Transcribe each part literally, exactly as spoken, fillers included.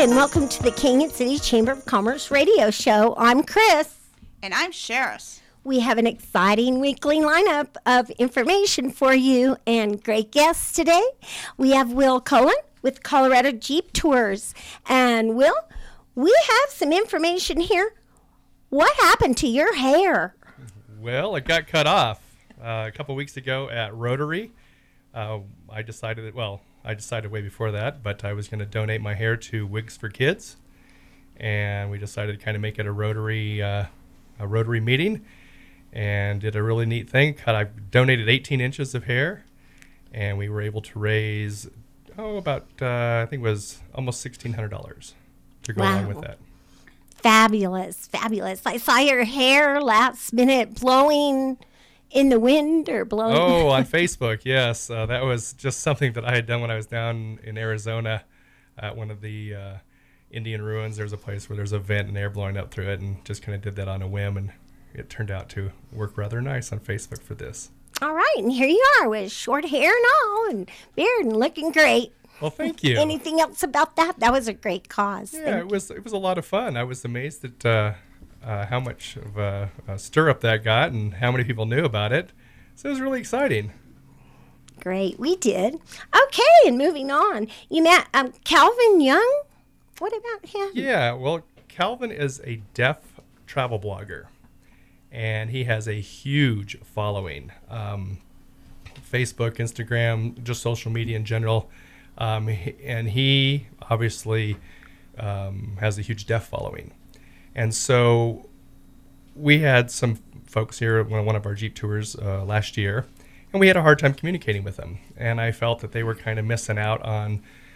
and welcome to the Canyon City Chamber of Commerce radio show. I'm Chris. And I'm Sheris. We have an exciting weekly lineup of information for you and great guests today. We have Will Cullen with Colorado Jeep Tours. And Will, we have some information here. What happened to your hair? Well, it got cut off uh, a couple weeks ago at Rotary. Uh, I decided that, well, I decided way before that, but I was going to donate my hair to Wigs for Kids. And we decided to kind of make it a Rotary uh, a Rotary meeting and did a really neat thing. I donated eighteen inches of hair, and we were able to raise, oh, about, uh, I think it was almost sixteen hundred dollars to go wow. along with that. Fabulous, fabulous. I saw your hair last minute blowing in the wind or blowing. Oh, on Facebook, yes. Uh, that was just something that I had done when I was down in Arizona at one of the uh, Indian ruins. There's a place where there's a vent and air blowing up through it, and just kind of did that on a whim, and it turned out to work rather nice on Facebook for this. All right, and here you are with short hair and all, and beard, and looking great. Well, thank you. Anything else about that? That was a great cause. Yeah, Thank it was it was a lot of fun. I was amazed at uh, uh, how much of a, a stir up that got and how many people knew about it. So it was really exciting. Great, we did. Okay, and moving on. You met um, Calvin Young? What about him? Yeah, well, Calvin is a deaf travel blogger, and he has a huge following. Um, Facebook, Instagram, just social media in general. Um, and he obviously um, has a huge deaf following. And so we had some folks here at one of our Jeep tours uh, last year, and we had a hard time communicating with them. And I felt that they were kind of missing out on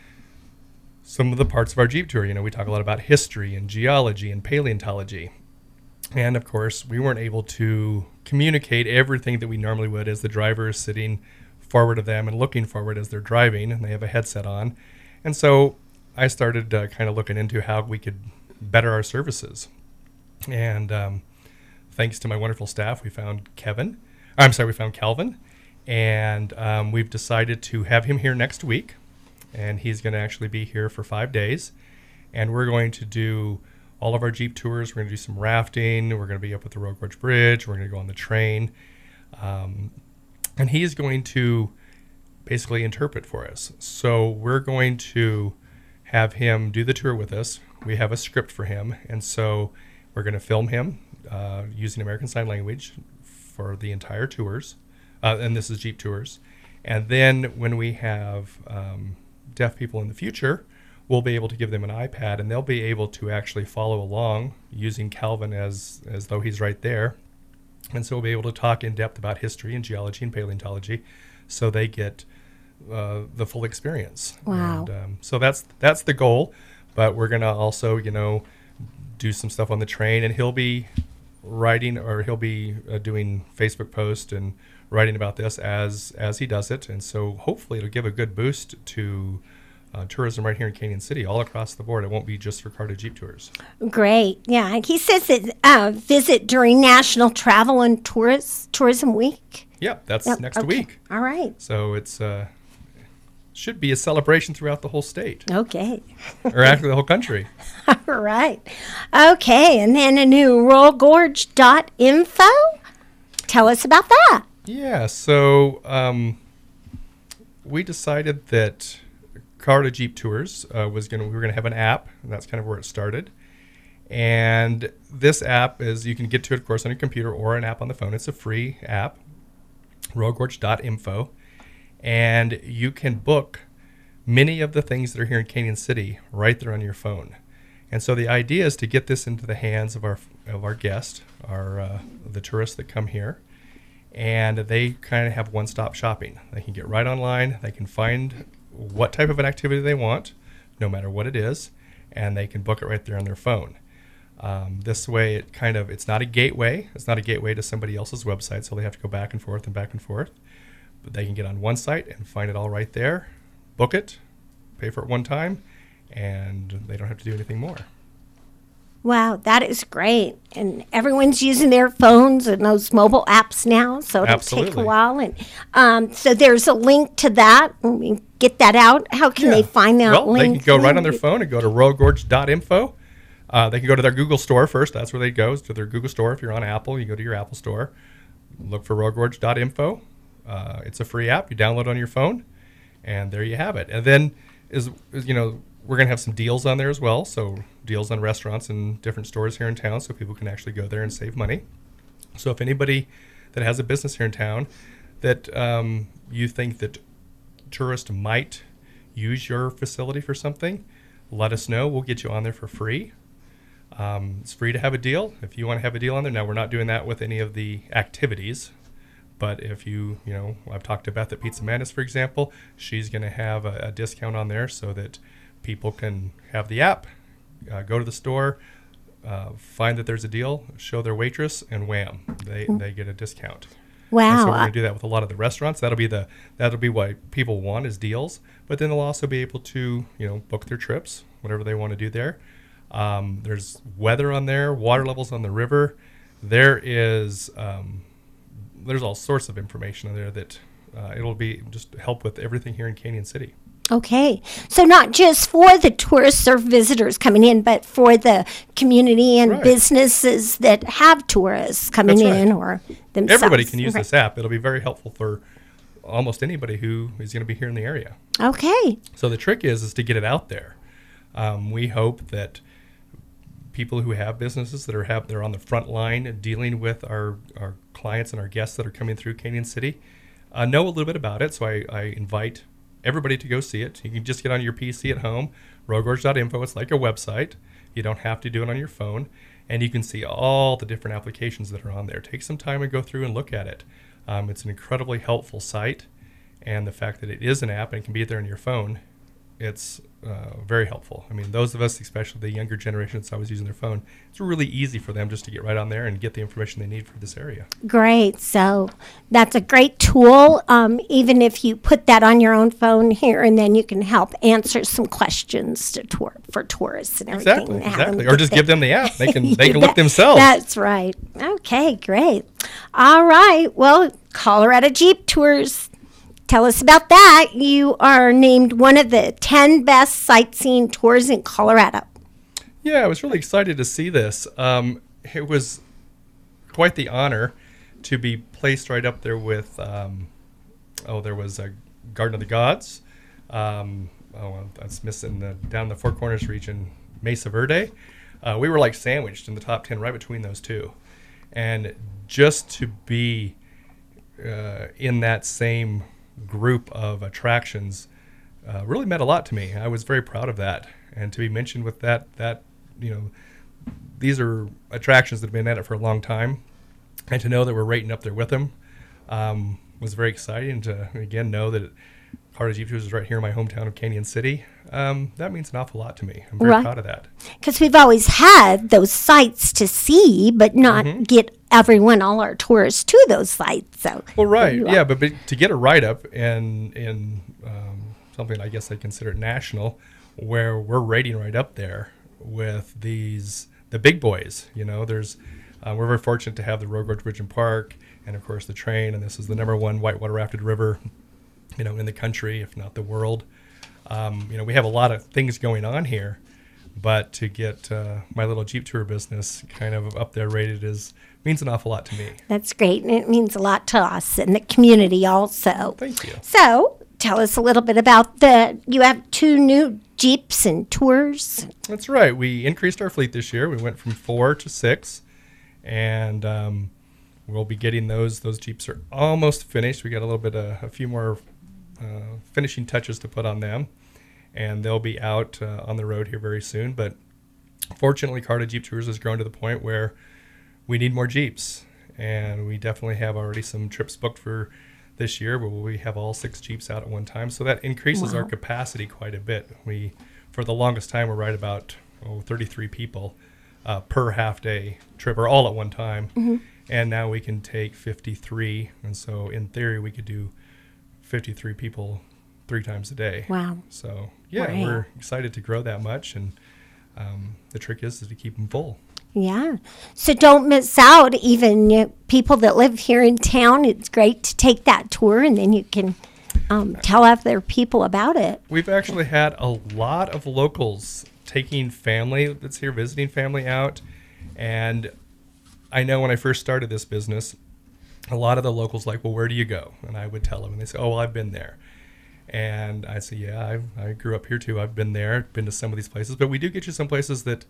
some of the parts of our Jeep tour. You know, we talk a lot about history and geology and paleontology. And of course, we weren't able to communicate everything that we normally would as the driver is sitting forward of them and looking forward as they're driving, and they have a headset on. And so I started uh, kind of looking into how we could better our services. And um, thanks to my wonderful staff, we found Kevin. I'm sorry, we found Calvin. And um, we've decided to have him here next week. And he's going to actually be here for five days. And we're going to do all of our Jeep tours. We're going to do some rafting. We're going to be up at the Rogue Gorge Bridge. We're going to go on the train. Um, and he's going to basically interpret for us. So we're going to have him do the tour with us. We have a script for him. And so we're going to film him uh, using American Sign Language for the entire tours. Uh, and this is Jeep Tours. And then when we have um, deaf people in the future, we'll be able to give them an iPad, and they'll be able to actually follow along using Calvin as, as though he's right there. And so we'll be able to talk in depth about history and geology and paleontology, so they get uh, the full experience. Wow. And, um, so that's that's the goal. But we're going to also, you know, do some stuff on the train, and he'll be writing, or he'll be uh, doing Facebook posts and writing about this as as he does it. And so hopefully it'll give a good boost to Uh, tourism right here in Canyon City, all across the board. It won't be just for Carter Jeep Tours. Great. Yeah. He says that uh, visit during National Travel and Tourist, Tourism Week. Yeah, that's Yep. next Okay. week. All right. So it's uh, should be a celebration throughout the whole state, Okay. or actually the whole country. All right. Okay. And then a new royal gorge dot info. Tell us about that. Yeah, so um, we decided that Colorado Jeep Tours uh, was going to, we were going to have an app, and that's kind of where it started. And this app is, you can get to it, of course, on your computer or an app on the phone. It's a free app, royal gorge dot info. And you can book many of the things that are here in Canyon City right there on your phone. And so the idea is to get this into the hands of our of our guests, our uh, the tourists that come here. And they kind of have one-stop shopping. They can get right online. They can find what type of an activity they want, no matter what it is, and they can book it right there on their phone. Um, this way, it kind of, it's not a gateway. It's not a gateway to somebody else's website, so they have to go back and forth and back and forth. But they can get on one site and find it all right there, book it, pay for it one time, and they don't have to do anything more. Wow, that is great. And everyone's using their phones and those mobile apps now, so it'll take Absolutely. a while. And um, so there's a link to that. When we get that out, how can they Yeah. find that well, link? they can go right on their phone and go to royal gorge dot info. Uh, they can go to their Google store first. That's where they go, is to their Google store. If you're on Apple, you go to your Apple store. Look for royal gorge dot info. Uh, it's a free app. You download on your phone, and there you have it. And then, is, is you know, we're going to have some deals on there as well. So deals on restaurants and different stores here in town, so people can actually go there and save money. So if anybody that has a business here in town that um, you think that tourists might use your facility for something, let us know. We'll get you on there for free. Um, it's free to have a deal. If you want to have a deal on there, now we're not doing that with any of the activities. But if you, you know, I've talked to Beth at Pizza Madness, for example. She's going to have a, a discount on there so that people can have the app, uh, go to the store, uh, find that there's a deal, show their waitress, and wham, they they get a discount. And Wow. so we're going to do that with a lot of the restaurants. That'll be the that'll be what people want is deals. But then they'll also be able to, you know, book their trips, whatever they want to do there. Um, there's weather on there, water levels on the river. There is um, there's all sorts of information on there that uh, it'll be just help with everything here in Canyon City. Okay. So not just for the tourists or visitors coming in, but for the community and Right. businesses that have tourists coming That's right. in or themselves. Everybody can use Right. this app. It'll be very helpful for almost anybody who is going to be here in the area. Okay. So the trick is is to get it out there. Um, we hope that people who have businesses that are have they're on the front line dealing with our, our clients and our guests that are coming through Canyon City uh, know a little bit about it. So I, I invite everybody to go see it. You can just get on your P C at home, royal gorge dot info. It's like a website. You don't have to do it on your phone. And you can see all the different applications that are on there. Take some time and go through and look at it. Um, it's an incredibly helpful site. And the fact that it is an app and it can be there on your phone, it's uh, very helpful. I mean, those of us, especially the younger generation that's always using their phone, it's really easy for them just to get right on there and get the information they need for this area. Great. So that's a great tool. Um, even if you put that on your own phone here, and then you can help answer some questions to tour, for tourists and everything. Exactly, and have them exactly. Or get just there. give them the app. They can they Yeah, can look that- themselves. That's right. Okay, great. All right. Well, Colorado Jeep Tours. Tell us about that. You are named one of the ten best sightseeing tours in Colorado. Yeah, I was really excited to see this. Um, it was quite the honor to be placed right up there with, um, oh, there was a Garden of the Gods. Um, oh, well, that's missing the, down in the Four Corners region, Mesa Verde. Uh, we were like sandwiched in the top ten right between those two. And just to be uh, in that same group of attractions uh, really meant a lot to me. I was very proud of that. And to be mentioned with that, that, you know, these are attractions that have been at it for a long time. And to know that we're rating up there with them um, was very exciting. To, again, know that Colorado Jeep Tours is right here in my hometown of Canyon City. Um, that means an awful lot to me. I'm very Right. proud of that. Because we've always had those sites to see, but not Mm-hmm. get everyone, all our tourists, to those sites. So, Well, right, you yeah, are- but, but to get a write-up in in um, something I guess I consider national, where we're rating right up there with these the big boys. You know, there's uh, we're very fortunate to have the Royal Gorge Bridge and Park, and of course the train, and this is the number one whitewater rafted river, you know, in the country, if not the world. Um, you know, we have a lot of things going on here, but to get uh, my little Jeep tour business kind of up there rated is means an awful lot to me. that's great. And it means a lot to us and the community also. Thank you. So, tell us a little bit about the, you have two new Jeeps and tours. That's right. We increased our fleet this year. We went from four to six, and um, we'll be getting those. Those Jeeps are almost finished. We got a little bit, of, a few more uh, finishing touches to put on them, and they'll be out uh, on the road here very soon. But fortunately, Colorado Jeep Tours has grown to the point where we need more Jeeps, and we definitely have already some trips booked for this year where we have all six Jeeps out at one time. So that increases our Wow. capacity quite a bit. We, for the longest time, we're right about oh, thirty-three people uh, per half day trip, or all at one time. Mm-hmm. And now we can take fifty-three. And so in theory, we could do fifty-three people three times a day. Wow. So yeah, Wow. we're excited to grow that much. And Um, the trick is, is to keep them full. Yeah. So don't miss out. Even uh, people that live here in town, it's great to take that tour, and then you can um, tell other people about it. We've actually had a lot of locals taking family that's here, visiting family out. And I know when I first started this business, a lot of the locals like, well, where do you go? And I would tell them, and they say, oh, well, I've been there. And I say, yeah, I, I grew up here too. I've been there, been to some of these places. But we do get you some places that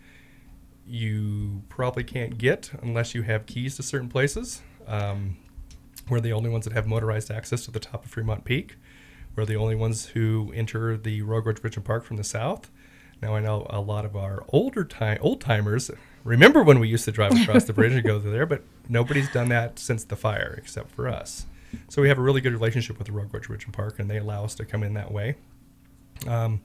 you probably can't get unless you have keys to certain places. Um, we're the only ones that have motorized access to the top of Fremont Peak. We're the only ones who enter the Royal Gorge Bridge and Park from the south. Now, I know a lot of our older time, old timers remember when we used to drive across the bridge and go through there, but nobody's done that since the fire except for us. So we have a really good relationship with the Royal Gorge Bridge and Park, and they allow us to come in that way. Um,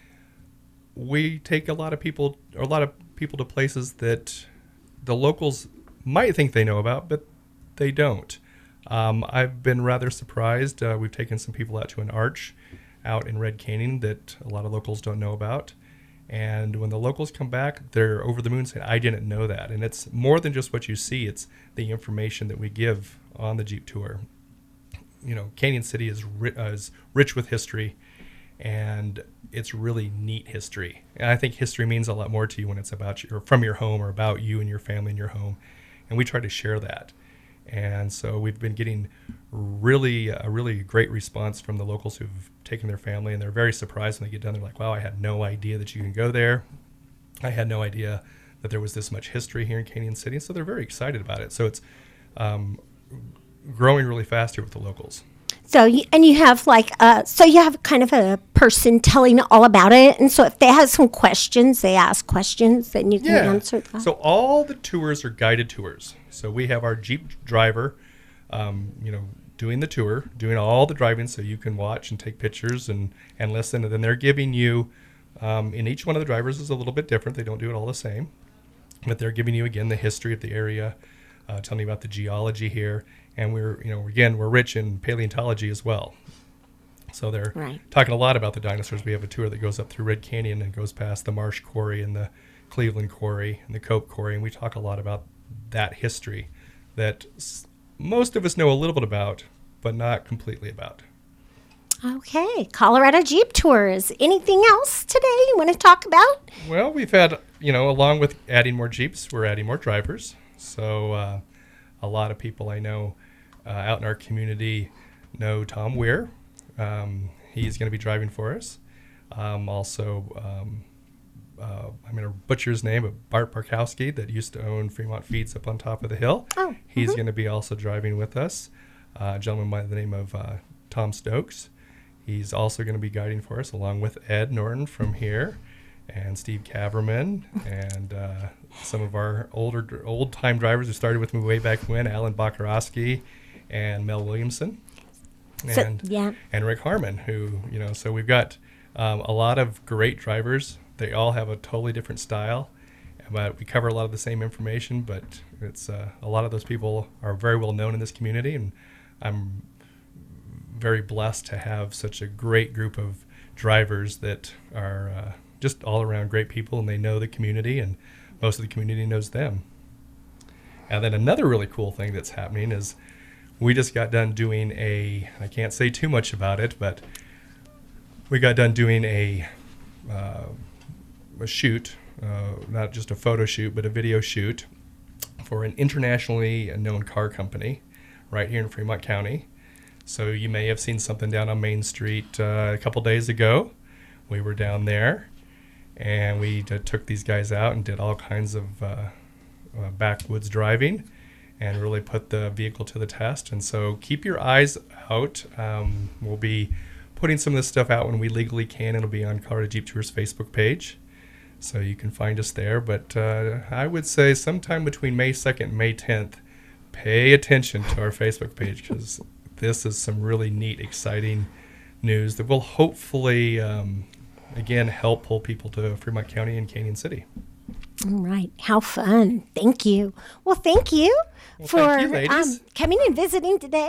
we take a lot of people, or a lot of people to places that the locals might think they know about, but they don't. Um, I've been rather surprised. Uh, we've taken some people out to an arch out in Red Canyon that a lot of locals don't know about. And when the locals come back, they're over the moon saying, I didn't know that. And it's more than just what you see. It's the information that we give on the Jeep tour. You know, Canyon City is, ri- uh, is rich with history, and it's really neat history. And I think history means a lot more to you when it's about you, or from your home, or about you and your family and your home. And we try to share that. And so we've been getting really a really great response from the locals who've taken their family, and they're very surprised when they get done. They're like, wow, I had no idea that you can go there. I had no idea that there was this much history here in Canyon City. So they're very excited about it. So it's um, growing really fast here with the locals. So, you, and you have like, uh, so you have kind of a person telling all about it. And so if they have some questions, they ask questions, then you can yeah. answer that. So all the tours are guided tours. So we have our Jeep driver, um, you know, doing the tour, doing all the driving so you can watch and take pictures and, and listen. And then they're giving you, um, and each one of the drivers is a little bit different. They don't do it all the same. But they're giving you, again, the history of the area, uh, telling you about the geology here. And we're, you know, again, we're rich in paleontology as well. So they're right. talking a lot about the dinosaurs. We have a tour that goes up through Red Canyon and goes past the Marsh Quarry and the Cleveland Quarry and the Cope Quarry. And we talk a lot about that history that s- most of us know a little bit about, but not completely about. Okay. Colorado Jeep Tours. Anything else today you want to talk about? Well, we've had, you know, along with adding more Jeeps, we're adding more drivers. So uh, a lot of people I know uh, out in our community know Tom Weir. Um, he's going to be driving for us. Um, also, um, uh, I'm going to butcher his name, but Bart Barkowski, that used to own Fremont Feeds up on top of the hill. Oh, he's mm-hmm. going to be also driving with us. Uh, a gentleman by the name of uh, Tom Stokes. He's also going to be guiding for us, along with Ed Norton from here, and Steve Caverman, and uh, some of our older old-time drivers who started with me way back when, Alan Bakarowski and Mel Williamson, and so, yeah. and Rick Harmon, who, you know, so we've got um, a lot of great drivers. They all have a totally different style, but we cover a lot of the same information, but it's uh, a lot of those people are very well known in this community, and I'm very blessed to have such a great group of drivers that are uh, just all around great people, and they know the community, and most of the community knows them. And then another really cool thing that's happening is we just got done doing a, I can't say too much about it, but we got done doing a, uh, a shoot, uh, not just a photo shoot, but a video shoot for an internationally known car company right here in Fremont County. So you may have seen something down on Main Street uh, a couple days ago. We were down there, and we d- took these guys out and did all kinds of uh, uh, backwoods driving and really put the vehicle to the test. And so keep your eyes out. Um, we'll be putting some of this stuff out when we legally can. It'll be on Colorado Jeep Tours Facebook page, so you can find us there. But uh, I would say sometime between May second and May tenth, pay attention to our Facebook page, because this is some really neat, exciting news that will hopefully, um, again, help pull people to Fremont County and Canyon City. All right. How fun. Thank you. Well, thank you Well, for thank you, ladies. um, coming and visiting today.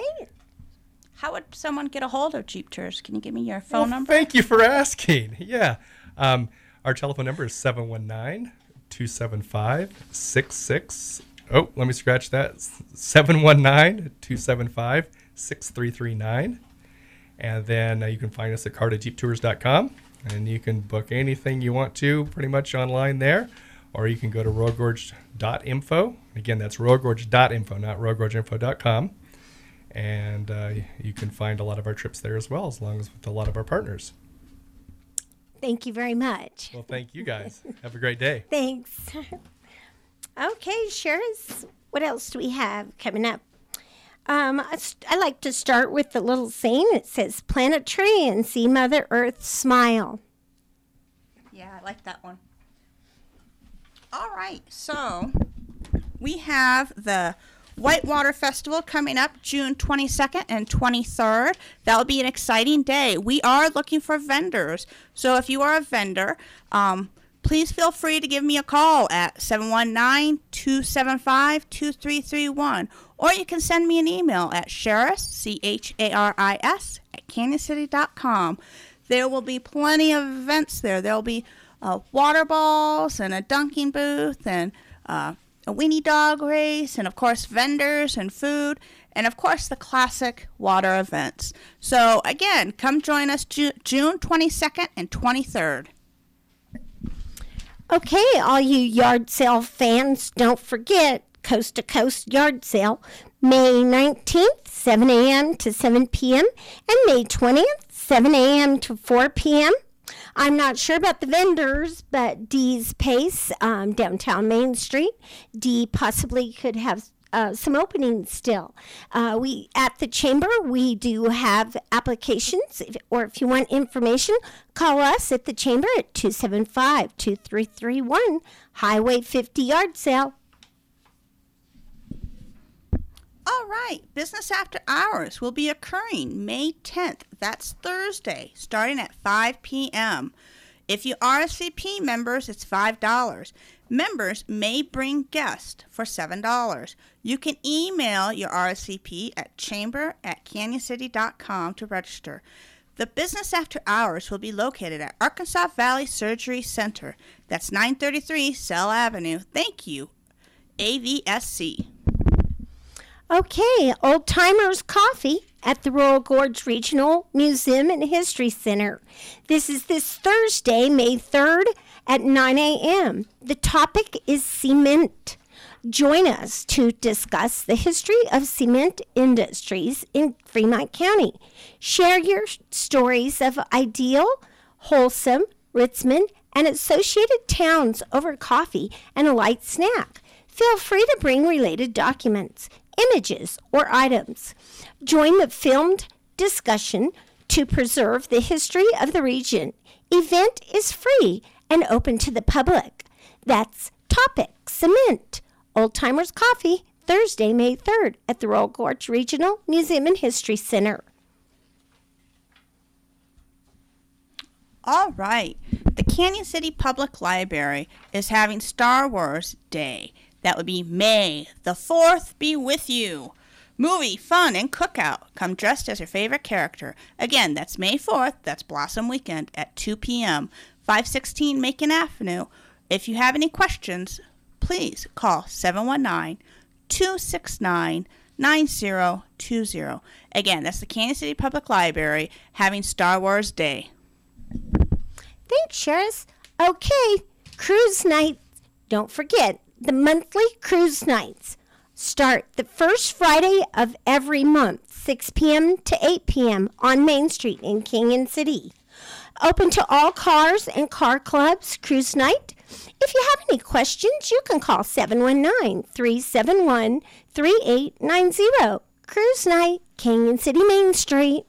How would someone get a hold of Jeep Tours? Can you give me your phone Well, number? Thank you for asking. Yeah. Um, Our telephone number is seven one nine, two seven five, six six. Oh, let me scratch that. seven one nine, two seven five, six three three nine. And then uh, you can find us at carta jeep tours dot com. And you can book anything you want to pretty much online there. Or you can go to royal gorge dot info. Again, that's royal gorge dot info, not royal gorge info dot com. And uh, you can find a lot of our trips there as well, as long as with a lot of our partners. Thank you very much. Well, thank you guys. Have a great day. Thanks. Okay, Sheris, what else do we have coming up? Um, I, st- I like to start with the little saying. It says, plant a tree and see Mother Earth smile. Yeah, I like that one. All right, so we have the Whitewater Festival coming up June twenty-second and twenty-third. That'll be an exciting day. We are looking for vendors. So if you are a vendor, um, please feel free to give me a call at seven one nine, two seven five, two three three one. Or you can send me an email at charis, C H A R I S, at canyon city dot com. There will be plenty of events there. There will be uh, water balls and a dunking booth and uh, a weenie dog race, and of course vendors and food, and of course the classic water events. So again, come join us Ju- June twenty-second and twenty-third. Okay, all you yard sale fans, don't forget Coast to Coast Yard Sale, May nineteenth, seven a.m. to seven p.m., and May twentieth, seven a.m. to four p.m. I'm not sure about the vendors, but Dee's Pace, um, downtown Main Street, Dee possibly could have uh, some openings still. Uh, we at the Chamber, we do have applications, if, or if you want information, call us at the Chamber at two seven five, two three three one, Highway fifty Yard Sale. All right, Business After Hours will be occurring May tenth. That's Thursday, starting at five p.m. If you R S V P members, it's five dollars. Members may bring guests for seven dollars. You can email your R S V P at chamber at canyon city dot com to register. The Business After Hours will be located at Arkansas Valley Surgery Center. That's nine thirty-three Selle Avenue. Thank you, A V S C. Okay, Old Timers Coffee at the Royal Gorge Regional Museum and History Center. This is this Thursday, May third at nine a.m. The topic is cement. Join us to discuss the history of cement industries in Fremont County. Share your stories of ideal, wholesome, Ritzman, and associated towns over coffee and a light snack. Feel free to bring related documents, images, or items. Join the filmed discussion to preserve the history of the region. Event is free and open to the public. That's Topic Cement. Old Timers Coffee, Thursday, May third at the Royal Gorge Regional Museum and History Center. All right. The Canyon City Public Library is having Star Wars Day. That would be May the fourth be with you. Movie, fun, and cookout. Come dressed as your favorite character. Again, that's May fourth. That's Blossom Weekend at two p.m. five sixteen Macon Avenue. If you have any questions, please call seven one nine, two six nine, nine zero two zero. Again, that's the Canyon City Public Library having Star Wars Day. Thanks, Sheris. Okay, cruise night. Don't forget, the monthly cruise nights start the first Friday of every month, six p.m. to eight p.m. on Main Street in Canyon City. Open to all cars and car clubs, cruise night. If you have any questions, you can call seven one nine, three seven one, three eight nine zero. Cruise night, Canyon City, Main Street.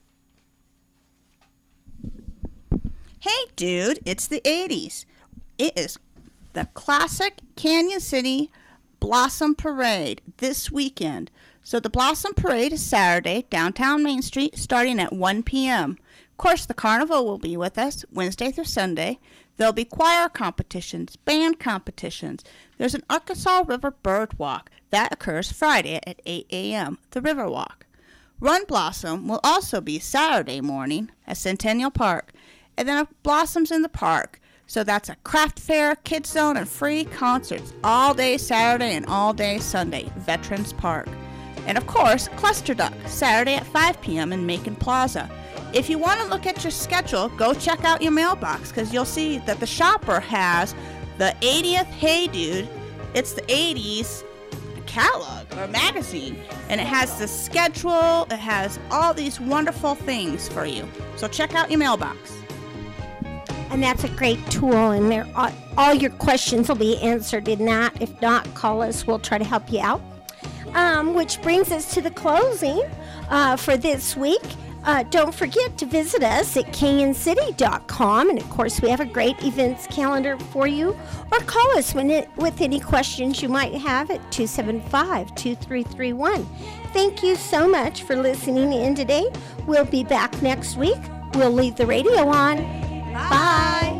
Hey, dude, it's the eighties. It is the classic Canyon City Blossom Parade this weekend. So the Blossom Parade is Saturday, downtown Main Street, starting at one p.m. Of course, the carnival will be with us Wednesday through Sunday. There'll be choir competitions, band competitions. There's an Arkansas River Bird Walk. That occurs Friday at eight a.m., the River Walk. Run Blossom will also be Saturday morning at Centennial Park. And then Blossoms in the Park. So that's a craft fair, kids zone, and free concerts all day Saturday and all day Sunday, Veterans Park. And of course, Cluster Duck, Saturday at five p.m. in Macon Plaza. If you want to look at your schedule, go check out your mailbox, because you'll see that the shopper has the eightieth Hey Dude. It's the eighties catalog or magazine, and it has the schedule. It has all these wonderful things for you. So check out your mailbox. And that's a great tool, and there all, all your questions will be answered in that. If not, call us. We'll try to help you out. Um, which brings us to the closing uh, for this week. Uh, don't forget to visit us at canyon city dot com, and of course we have a great events calendar for you, or call us when it, with any questions you might have at two seven five, two three three one. Thank you so much for listening in today. We'll be back next week. We'll leave the radio on. Bye. Bye.